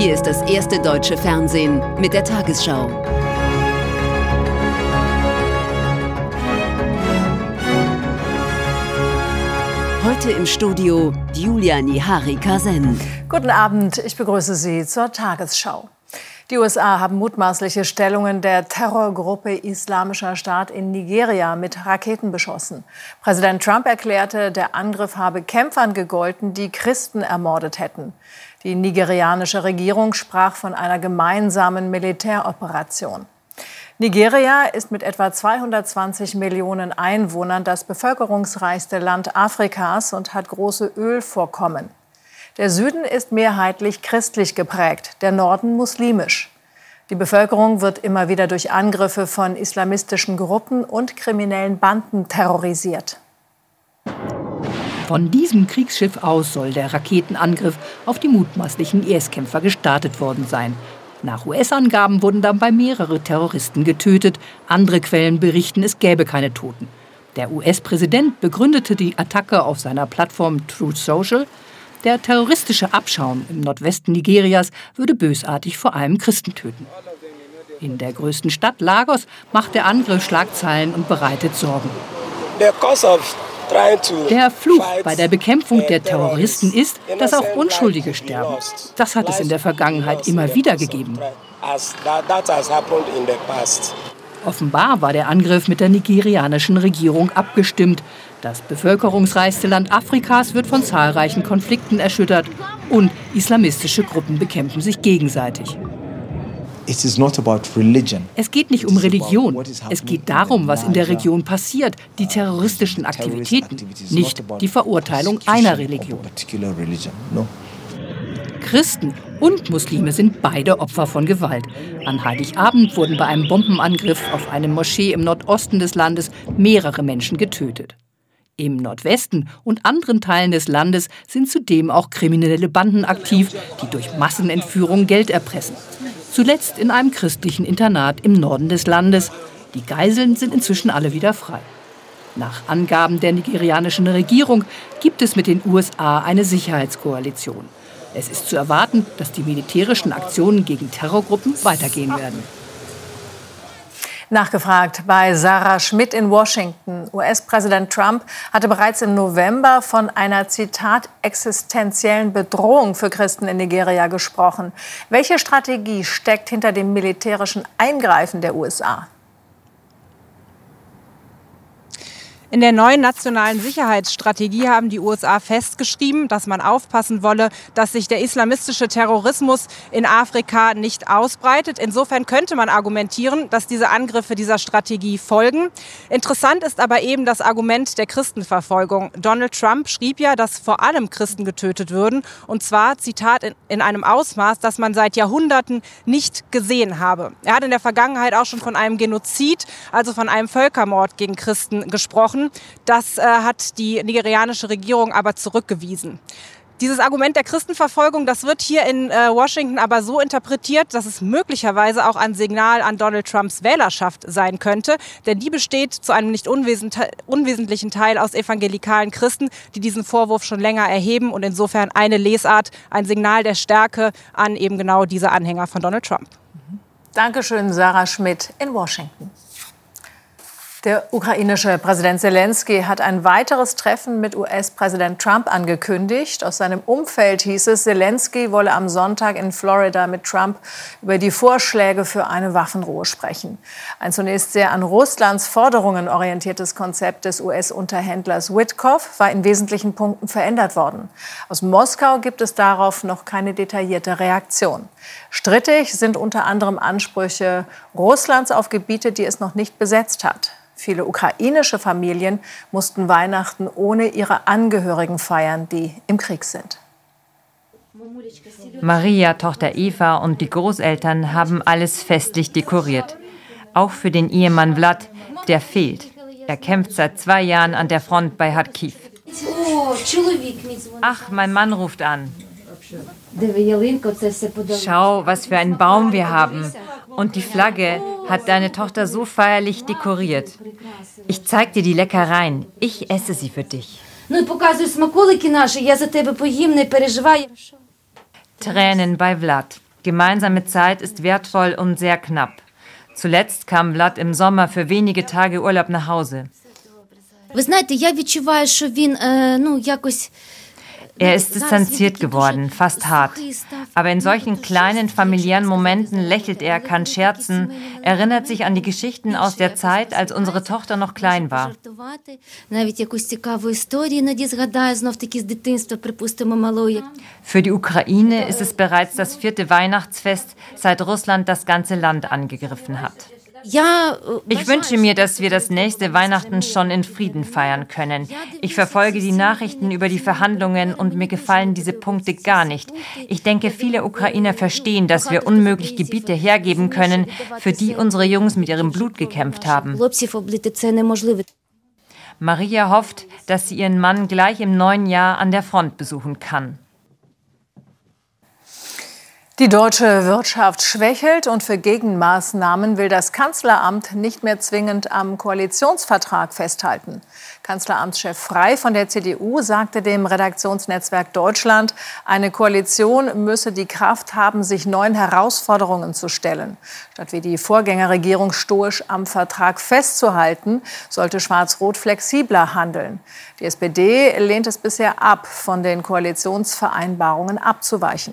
Hier ist das erste deutsche Fernsehen mit der Tagesschau. Heute im Studio Julia Niharika-Sen. Guten Abend, ich begrüße Sie zur Tagesschau. Die USA haben mutmaßliche Stellungen der Terrorgruppe Islamischer Staat in Nigeria mit Raketen beschossen. Präsident Trump erklärte, der Angriff habe Kämpfern gegolten, die Christen ermordet hätten. Die nigerianische Regierung sprach von einer gemeinsamen Militäroperation. Nigeria ist mit etwa 220 Millionen Einwohnern das bevölkerungsreichste Land Afrikas und hat große Ölvorkommen. Der Süden ist mehrheitlich christlich geprägt, der Norden muslimisch. Die Bevölkerung wird immer wieder durch Angriffe von islamistischen Gruppen und kriminellen Banden terrorisiert. Von diesem Kriegsschiff aus soll der Raketenangriff auf die mutmaßlichen IS-Kämpfer gestartet worden sein. Nach US-Angaben wurden dabei mehrere Terroristen getötet. Andere Quellen berichten, es gäbe keine Toten. Der US-Präsident begründete die Attacke auf seiner Plattform Truth Social. Der terroristische Abschaum im Nordwesten Nigerias würde bösartig vor allem Christen töten. In der größten Stadt Lagos macht der Angriff Schlagzeilen und bereitet Sorgen. Der Fluch bei der Bekämpfung der Terroristen ist, dass auch Unschuldige sterben. Das hat es in der Vergangenheit immer wieder gegeben. Offenbar war der Angriff mit der nigerianischen Regierung abgestimmt. Das bevölkerungsreichste Land Afrikas wird von zahlreichen Konflikten erschüttert und islamistische Gruppen bekämpfen sich gegenseitig. Es geht nicht um Religion. Es geht darum, was in der Region passiert, die terroristischen Aktivitäten, nicht die Verurteilung einer Religion. Christen und Muslime sind beide Opfer von Gewalt. An Heiligabend wurden bei einem Bombenangriff auf eine Moschee im Nordosten des Landes mehrere Menschen getötet. Im Nordwesten und anderen Teilen des Landes sind zudem auch kriminelle Banden aktiv, die durch Massenentführung Geld erpressen. Zuletzt in einem christlichen Internat im Norden des Landes. Die Geiseln sind inzwischen alle wieder frei. Nach Angaben der nigerianischen Regierung gibt es mit den USA eine Sicherheitskoalition. Es ist zu erwarten, dass die militärischen Aktionen gegen Terrorgruppen weitergehen werden. Nachgefragt bei Sarah Schmidt in Washington. US-Präsident Trump hatte bereits im November von einer, Zitat, existenziellen Bedrohung für Christen in Nigeria gesprochen. Welche Strategie steckt hinter dem militärischen Eingreifen der USA? In der neuen nationalen Sicherheitsstrategie haben die USA festgeschrieben, dass man aufpassen wolle, dass sich der islamistische Terrorismus in Afrika nicht ausbreitet. Insofern könnte man argumentieren, dass diese Angriffe dieser Strategie folgen. Interessant ist aber eben das Argument der Christenverfolgung. Donald Trump schrieb ja, dass vor allem Christen getötet würden. Und zwar, Zitat, in einem Ausmaß, das man seit Jahrhunderten nicht gesehen habe. Er hat in der Vergangenheit auch schon von einem Genozid, also von einem Völkermord gegen Christen gesprochen. Das hat die nigerianische Regierung aber zurückgewiesen. Dieses Argument der Christenverfolgung, das wird hier in Washington aber so interpretiert, dass es möglicherweise auch ein Signal an Donald Trumps Wählerschaft sein könnte. Denn die besteht zu einem nicht unwesentlichen Teil aus evangelikalen Christen, die diesen Vorwurf schon länger erheben. Und insofern eine Lesart, ein Signal der Stärke an eben genau diese Anhänger von Donald Trump. Dankeschön, Sarah Schmidt in Washington. Der ukrainische Präsident Zelensky hat ein weiteres Treffen mit US-Präsident Trump angekündigt. Aus seinem Umfeld hieß es, Zelensky wolle am Sonntag in Florida mit Trump über die Vorschläge für eine Waffenruhe sprechen. Ein zunächst sehr an Russlands Forderungen orientiertes Konzept des US-Unterhändlers Witkoff war in wesentlichen Punkten verändert worden. Aus Moskau gibt es darauf noch keine detaillierte Reaktion. Strittig sind unter anderem Ansprüche Russlands auf Gebiete, die es noch nicht besetzt hat. Viele ukrainische Familien mussten Weihnachten ohne ihre Angehörigen feiern, die im Krieg sind. Maria, Tochter Eva und die Großeltern haben alles festlich dekoriert. Auch für den Ehemann Vlad, der fehlt. Er kämpft seit 2 Jahren an der Front bei Kharkiv. Ach, mein Mann ruft an. Schau, was für einen Baum wir haben. Und die Flagge hat deine Tochter so feierlich dekoriert. Ich zeig dir die Leckereien. Ich esse sie für dich. Tränen bei Vlad. Gemeinsame Zeit ist wertvoll und sehr knapp. Zuletzt kam Vlad im Sommer für wenige Tage Urlaub nach Hause. Er ist distanziert geworden, fast hart. Aber in solchen kleinen familiären Momenten lächelt er, kann scherzen, erinnert sich an die Geschichten aus der Zeit, als unsere Tochter noch klein war. Für die Ukraine ist es bereits das 4. Weihnachtsfest, seit Russland das ganze Land angegriffen hat. Ich wünsche mir, dass wir das nächste Weihnachten schon in Frieden feiern können. Ich verfolge die Nachrichten über die Verhandlungen und mir gefallen diese Punkte gar nicht. Ich denke, viele Ukrainer verstehen, dass wir unmöglich Gebiete hergeben können, für die unsere Jungs mit ihrem Blut gekämpft haben. Maria hofft, dass sie ihren Mann gleich im neuen Jahr an der Front besuchen kann. Die deutsche Wirtschaft schwächelt und für Gegenmaßnahmen will das Kanzleramt nicht mehr zwingend am Koalitionsvertrag festhalten. Kanzleramtschef Frey von der CDU sagte dem Redaktionsnetzwerk Deutschland, eine Koalition müsse die Kraft haben, sich neuen Herausforderungen zu stellen. Statt wie die Vorgängerregierung stoisch am Vertrag festzuhalten, sollte Schwarz-Rot flexibler handeln. Die SPD lehnt es bisher ab, von den Koalitionsvereinbarungen abzuweichen.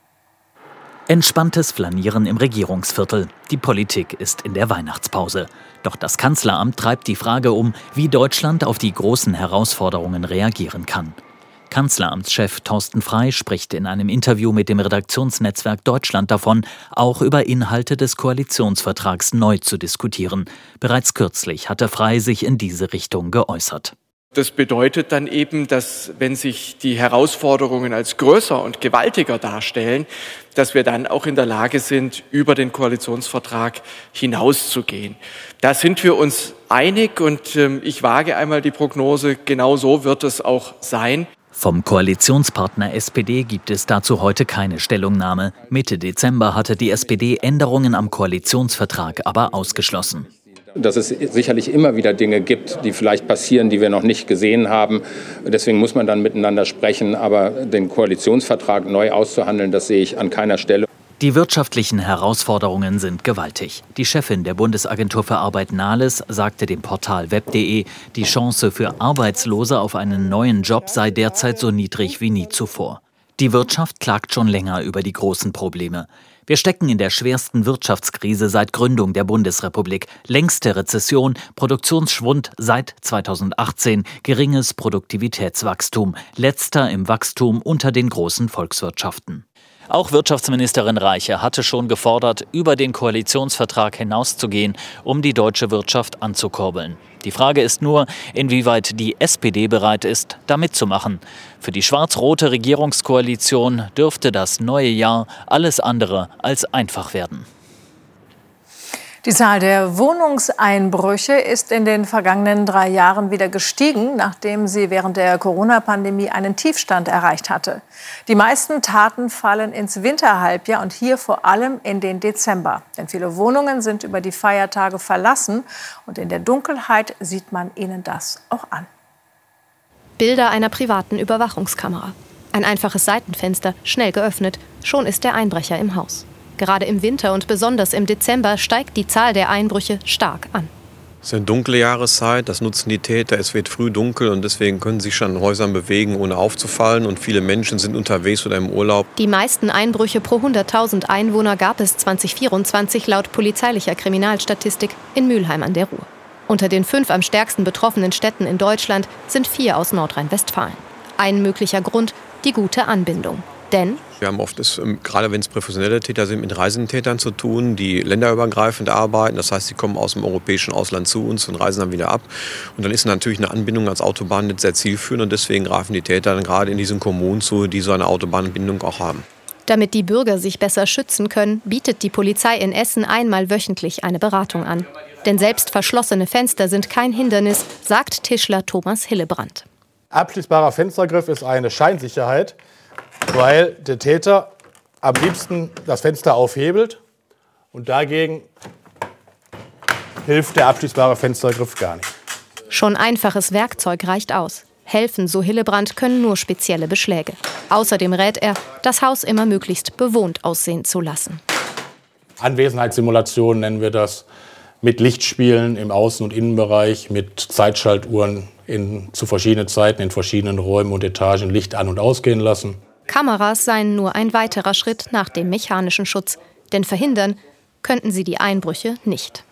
Entspanntes Flanieren im Regierungsviertel. Die Politik ist in der Weihnachtspause. Doch das Kanzleramt treibt die Frage um, wie Deutschland auf die großen Herausforderungen reagieren kann. Kanzleramtschef Thorsten Frey spricht in einem Interview mit dem Redaktionsnetzwerk Deutschland davon, auch über Inhalte des Koalitionsvertrags neu zu diskutieren. Bereits kürzlich hatte Frey sich in diese Richtung geäußert. Das bedeutet dann eben, dass wenn sich die Herausforderungen als größer und gewaltiger darstellen, dass wir dann auch in der Lage sind, über den Koalitionsvertrag hinauszugehen. Da sind wir uns einig und ich wage einmal die Prognose, genau so wird es auch sein. Vom Koalitionspartner SPD gibt es dazu heute keine Stellungnahme. Mitte Dezember hatte die SPD Änderungen am Koalitionsvertrag aber ausgeschlossen. Dass es sicherlich immer wieder Dinge gibt, die vielleicht passieren, die wir noch nicht gesehen haben. Deswegen muss man dann miteinander sprechen. Aber den Koalitionsvertrag neu auszuhandeln, das sehe ich an keiner Stelle. Die wirtschaftlichen Herausforderungen sind gewaltig. Die Chefin der Bundesagentur für Arbeit Nahles sagte dem Portal web.de, die Chance für Arbeitslose auf einen neuen Job sei derzeit so niedrig wie nie zuvor. Die Wirtschaft klagt schon länger über die großen Probleme. Wir stecken in der schwersten Wirtschaftskrise seit Gründung der Bundesrepublik. Längste Rezession, Produktionsschwund seit 2018, geringes Produktivitätswachstum, letzter im Wachstum unter den großen Volkswirtschaften. Auch Wirtschaftsministerin Reiche hatte schon gefordert, über den Koalitionsvertrag hinauszugehen, um die deutsche Wirtschaft anzukurbeln. Die Frage ist nur, inwieweit die SPD bereit ist, da mitzumachen. Für die schwarz-rote Regierungskoalition dürfte das neue Jahr alles andere als einfach werden. Die Zahl der Wohnungseinbrüche ist in den vergangenen 3 Jahren wieder gestiegen, nachdem sie während der Corona-Pandemie einen Tiefstand erreicht hatte. Die meisten Taten fallen ins Winterhalbjahr und hier vor allem in den Dezember. Denn viele Wohnungen sind über die Feiertage verlassen und in der Dunkelheit sieht man ihnen das auch an. Bilder einer privaten Überwachungskamera. Ein einfaches Seitenfenster, schnell geöffnet, schon ist der Einbrecher im Haus. Gerade im Winter und besonders im Dezember steigt die Zahl der Einbrüche stark an. Es ist eine dunkle Jahreszeit, das nutzen die Täter. Es wird früh dunkel und deswegen können sie sich an Häusern bewegen, ohne aufzufallen. Und viele Menschen sind unterwegs oder im Urlaub. Die meisten Einbrüche pro 100.000 Einwohner gab es 2024 laut polizeilicher Kriminalstatistik in Mülheim an der Ruhr. Unter den 5 am stärksten betroffenen Städten in Deutschland sind 4 aus Nordrhein-Westfalen. Ein möglicher Grund, die gute Anbindung. Denn wir haben oft, gerade wenn es professionelle Täter sind, mit reisenden Tätern zu tun, die länderübergreifend arbeiten. Das heißt, sie kommen aus dem europäischen Ausland zu uns und reisen dann wieder ab. Und dann ist natürlich eine Anbindung ans Autobahnnetz sehr zielführend. Und deswegen greifen die Täter dann gerade in diesen Kommunen zu, die so eine Autobahnanbindung auch haben. Damit die Bürger sich besser schützen können, bietet die Polizei in Essen einmal wöchentlich eine Beratung an. Denn selbst verschlossene Fenster sind kein Hindernis, sagt Tischler Thomas Hillebrand. Abschließbarer Fenstergriff ist eine Scheinsicherheit, weil der Täter am liebsten das Fenster aufhebelt und dagegen hilft der abschließbare Fenstergriff gar nicht. Schon einfaches Werkzeug reicht aus. Helfen, so Hillebrand, können nur spezielle Beschläge. Außerdem rät er, das Haus immer möglichst bewohnt aussehen zu lassen. Anwesenheitssimulation nennen wir das, mit Lichtspielen im Außen- und Innenbereich, mit Zeitschaltuhren zu verschiedenen Zeiten, in verschiedenen Räumen und Etagen Licht an- und ausgehen lassen. Kameras seien nur ein weiterer Schritt nach dem mechanischen Schutz, denn verhindern könnten sie die Einbrüche nicht.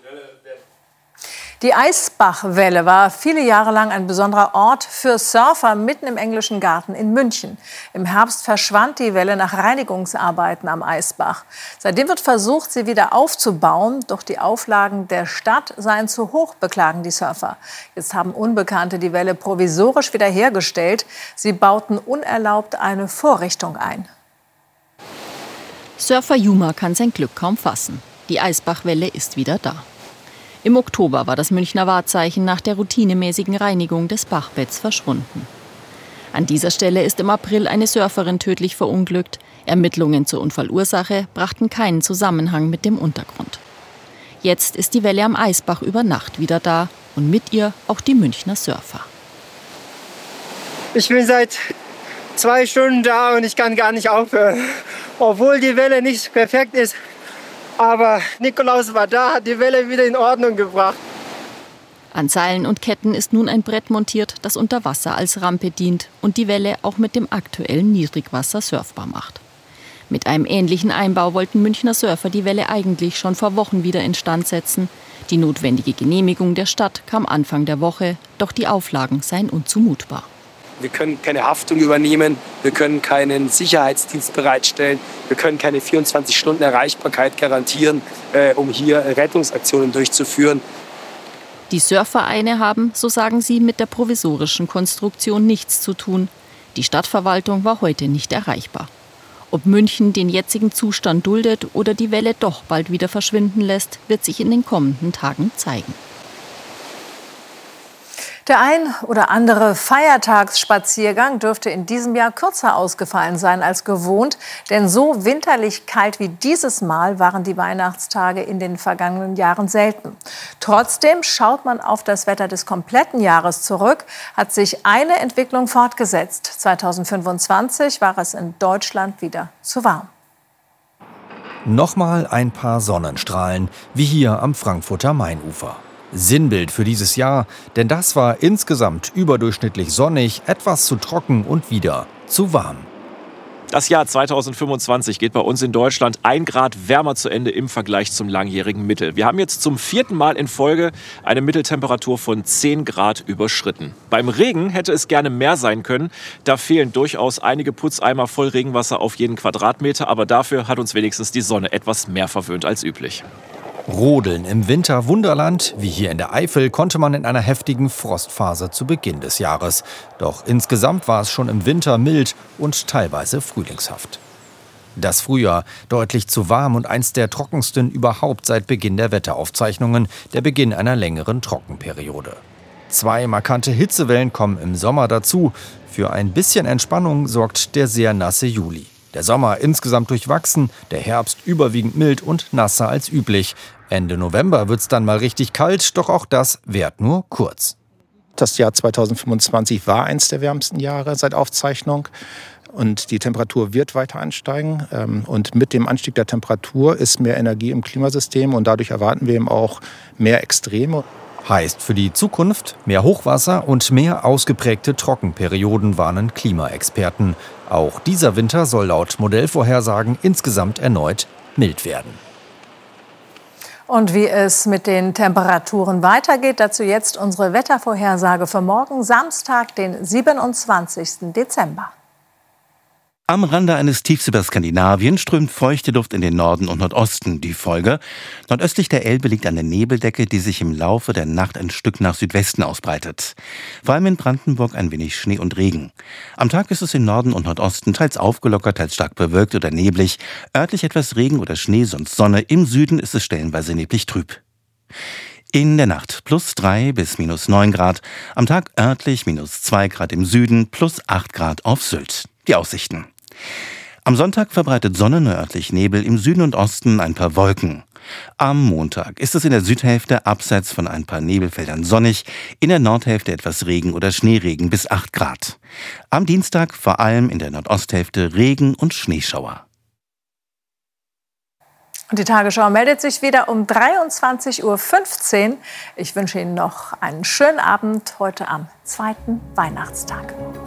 Die Eisbachwelle war viele Jahre lang ein besonderer Ort für Surfer mitten im englischen Garten in München. Im Herbst verschwand die Welle nach Reinigungsarbeiten am Eisbach. Seitdem wird versucht, sie wieder aufzubauen, doch die Auflagen der Stadt seien zu hoch, beklagen die Surfer. Jetzt haben Unbekannte die Welle provisorisch wiederhergestellt. Sie bauten unerlaubt eine Vorrichtung ein. Surfer Juma kann sein Glück kaum fassen. Die Eisbachwelle ist wieder da. Im Oktober war das Münchner Wahrzeichen nach der routinemäßigen Reinigung des Bachbetts verschwunden. An dieser Stelle ist im April eine Surferin tödlich verunglückt. Ermittlungen zur Unfallursache brachten keinen Zusammenhang mit dem Untergrund. Jetzt ist die Welle am Eisbach über Nacht wieder da und mit ihr auch die Münchner Surfer. Ich bin seit 2 Stunden da und ich kann gar nicht aufhören. Obwohl die Welle nicht perfekt ist. Aber Nikolaus war da, hat die Welle wieder in Ordnung gebracht. An Seilen und Ketten ist nun ein Brett montiert, das unter Wasser als Rampe dient und die Welle auch mit dem aktuellen Niedrigwasser surfbar macht. Mit einem ähnlichen Einbau wollten Münchner Surfer die Welle eigentlich schon vor Wochen wieder instand setzen. Die notwendige Genehmigung der Stadt kam Anfang der Woche, doch die Auflagen seien unzumutbar. Wir können keine Haftung übernehmen, wir können keinen Sicherheitsdienst bereitstellen, wir können keine 24-Stunden-Erreichbarkeit garantieren, um hier Rettungsaktionen durchzuführen. Die Surfvereine haben, so sagen sie, mit der provisorischen Konstruktion nichts zu tun. Die Stadtverwaltung war heute nicht erreichbar. Ob München den jetzigen Zustand duldet oder die Welle doch bald wieder verschwinden lässt, wird sich in den kommenden Tagen zeigen. Der ein oder andere Feiertagsspaziergang dürfte in diesem Jahr kürzer ausgefallen sein als gewohnt. Denn so winterlich kalt wie dieses Mal waren die Weihnachtstage in den vergangenen Jahren selten. Trotzdem schaut man auf das Wetter des kompletten Jahres zurück, hat sich eine Entwicklung fortgesetzt. 2025 war es in Deutschland wieder zu warm. Nochmal ein paar Sonnenstrahlen, wie hier am Frankfurter Mainufer. Sinnbild für dieses Jahr, denn das war insgesamt überdurchschnittlich sonnig, etwas zu trocken und wieder zu warm. Das Jahr 2025 geht bei uns in Deutschland 1 Grad wärmer zu Ende im Vergleich zum langjährigen Mittel. Wir haben jetzt zum 4. Mal in Folge eine Mitteltemperatur von 10 Grad überschritten. Beim Regen hätte es gerne mehr sein können. Da fehlen durchaus einige Putzeimer voll Regenwasser auf jeden Quadratmeter. Aber dafür hat uns wenigstens die Sonne etwas mehr verwöhnt als üblich. Rodeln im Winterwunderland, wie hier in der Eifel, konnte man in einer heftigen Frostphase zu Beginn des Jahres. Doch insgesamt war es schon im Winter mild und teilweise frühlingshaft. Das Frühjahr deutlich zu warm und eins der trockensten überhaupt seit Beginn der Wetteraufzeichnungen, der Beginn einer längeren Trockenperiode. 2 markante Hitzewellen kommen im Sommer dazu. Für ein bisschen Entspannung sorgt der sehr nasse Juli. Der Sommer insgesamt durchwachsen, der Herbst überwiegend mild und nasser als üblich. Ende November wird's dann mal richtig kalt, doch auch das währt nur kurz. Das Jahr 2025 war eins der wärmsten Jahre seit Aufzeichnung. Und die Temperatur wird weiter ansteigen. Und mit dem Anstieg der Temperatur ist mehr Energie im Klimasystem. Und dadurch erwarten wir eben auch mehr Extreme. Heißt für die Zukunft mehr Hochwasser und mehr ausgeprägte Trockenperioden, warnen Klimaexperten. Auch dieser Winter soll laut Modellvorhersagen insgesamt erneut mild werden. Und wie es mit den Temperaturen weitergeht, dazu jetzt unsere Wettervorhersage für morgen, Samstag, den 27. Dezember. Am Rande eines Tiefs über Skandinavien strömt feuchte Luft in den Norden und Nordosten. Die Folge: nordöstlich der Elbe liegt eine Nebeldecke, die sich im Laufe der Nacht ein Stück nach Südwesten ausbreitet. Vor allem in Brandenburg ein wenig Schnee und Regen. Am Tag ist es im Norden und Nordosten teils aufgelockert, teils stark bewölkt oder neblig. Örtlich etwas Regen oder Schnee, sonst Sonne. Im Süden ist es stellenweise neblig trüb. In der Nacht +3 bis -9 Grad. Am Tag örtlich -2 Grad im Süden, +8 Grad auf Sylt. Die Aussichten: Am Sonntag verbreitet Sonne, nördlich Nebel, im Süden und Osten ein paar Wolken. Am Montag ist es in der Südhälfte abseits von ein paar Nebelfeldern sonnig, in der Nordhälfte etwas Regen oder Schneeregen bis 8 Grad. Am Dienstag vor allem in der Nordosthälfte Regen und Schneeschauer. Und die Tagesschau meldet sich wieder um 23:15 Uhr. Ich wünsche Ihnen noch einen schönen Abend heute am 2. Weihnachtstag.